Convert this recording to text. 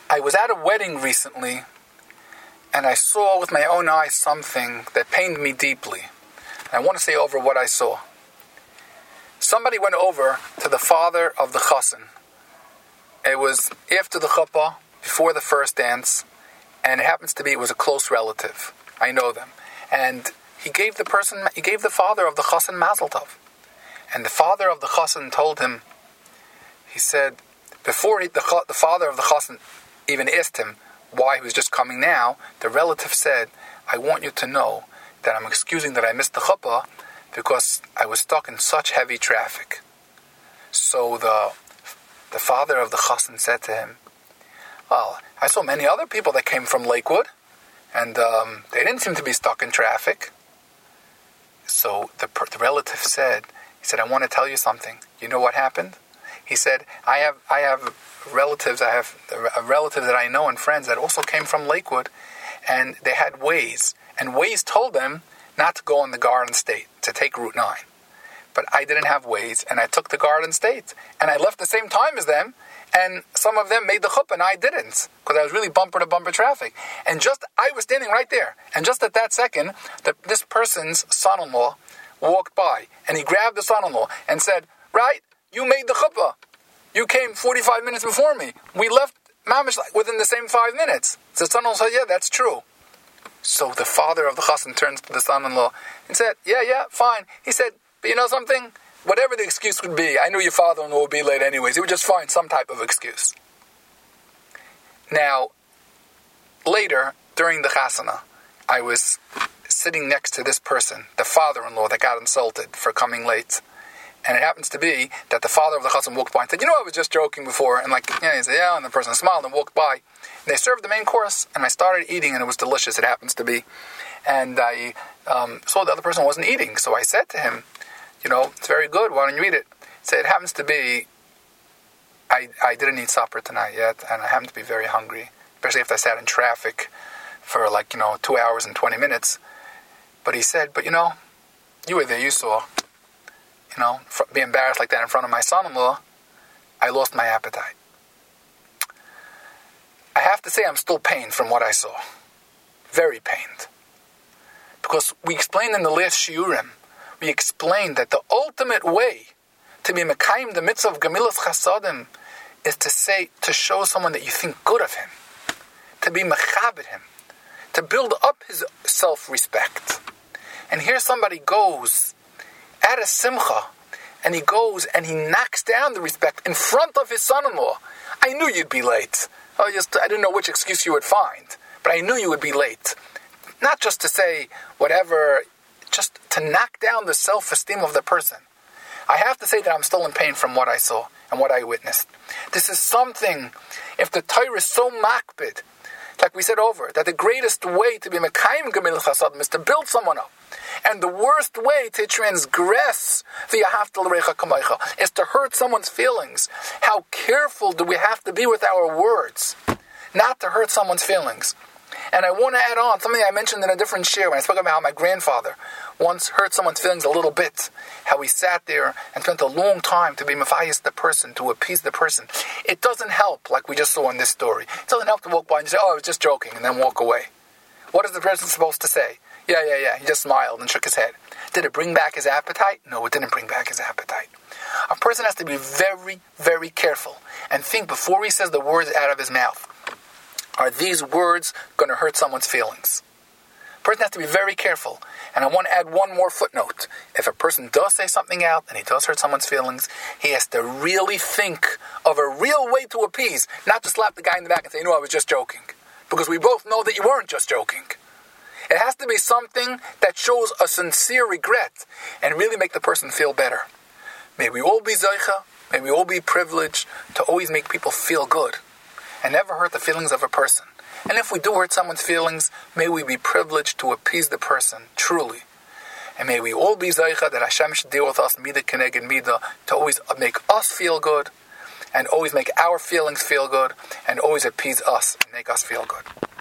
I was at a wedding recently, and I saw with my own eyes something that pained me deeply. And I want to say over what I saw. Somebody went over to the father of the chassan. It was after the chuppah, before the first dance, and it was a close relative. I know them. And he gave the father of the chassan mazel tov. And the father of the chassan told him, he said, before the father of the chassan even asked him why he was just coming now, the relative said, I want you to know that I'm excusing that I missed the chuppah because I was stuck in such heavy traffic. So the father of the chassan said to him, well, I saw many other people that came from Lakewood, and they didn't seem to be stuck in traffic. So the relative said, I want to tell you something. You know what happened? He said, I have relatives. I have a relative that I know and friends that also came from Lakewood, and they had Waze. And Waze told them not to go on the Garden State, to take Route 9. But I didn't have Waze, and I took the Garden State. And I left the same time as them, and some of them made the chuppah, and I didn't, because I was really bumper-to-bumper traffic. And I was standing right there. And just at that second, this person's son-in-law walked by, and he grabbed the son-in-law and said, right, you made the chuppah. You came 45 minutes before me. We left mamish within the same 5 minutes. So the son-in-law said, yeah, that's true. So the father of the chassan turns to the son-in-law and said, yeah, fine. He said, but you know something? Whatever the excuse would be, I knew your father-in-law would be late anyways. He would just find some type of excuse. Now, later, during the chasana, I was sitting next to this person, the father-in-law that got insulted for coming late. And it happens to be that the father of the chassan walked by and said, I was just joking before. And he said, yeah, and the person smiled and walked by. And they served the main course, and I started eating, and it was delicious, it happens to be. And I saw the other person wasn't eating, so I said to him, it's very good, why don't you eat it? He said, it happens to be, I didn't eat supper tonight yet, and I happen to be very hungry, especially if I sat in traffic for 2 hours and 20 minutes. But he said, but you were there, you saw, be embarrassed like that in front of my son-in-law, I lost my appetite. I have to say I'm still pained from what I saw. Very pained. Because we explained in the last shiurim, we explained that the ultimate way to be mekayim the mitzvah of gemilas chasadim is to show someone that you think good of him, to be mechabed him, to build up his self-respect. And here somebody goes at a simcha, and he goes and he knocks down the respect in front of his son-in-law. I knew you'd be late. I didn't know which excuse you would find, but I knew you would be late. Not just to say whatever, just to knock down the self-esteem of the person. I have to say that I'm still in pain from what I saw and what I witnessed. This is something, if the Torah is so makbid, like we said over, that the greatest way to be mekayim gemilas chasadim is to build someone up. And the worst way to transgress the ahavta l'recha kamaycha is to hurt someone's feelings. How careful do we have to be with our words, not to hurt someone's feelings? And I want to add on something I mentioned in a different share when I spoke about how my grandfather once hurt someone's feelings a little bit. How he sat there and spent a long time to be mafayis the person, to appease the person. It doesn't help, like we just saw in this story. It doesn't help to walk by and say, I was just joking, and then walk away. What is the person supposed to say? Yeah. He just smiled and shook his head. Did it bring back his appetite? No, it didn't bring back his appetite. A person has to be very, very careful and think before he says the words out of his mouth. Are these words going to hurt someone's feelings? A person has to be very careful. And I want to add one more footnote. If a person does say something out and he does hurt someone's feelings, he has to really think of a real way to appease, not to slap the guy in the back and say, I was just joking. Because we both know that you weren't just joking. It has to be something that shows a sincere regret and really make the person feel better. May we all be zeicha, may we all be privileged to always make people feel good and never hurt the feelings of a person. And if we do hurt someone's feelings, may we be privileged to appease the person, truly. And may we all be zeicha that Hashem should deal with us, midah keneged midah, to always make us feel good, and always make our feelings feel good, and always appease us and make us feel good.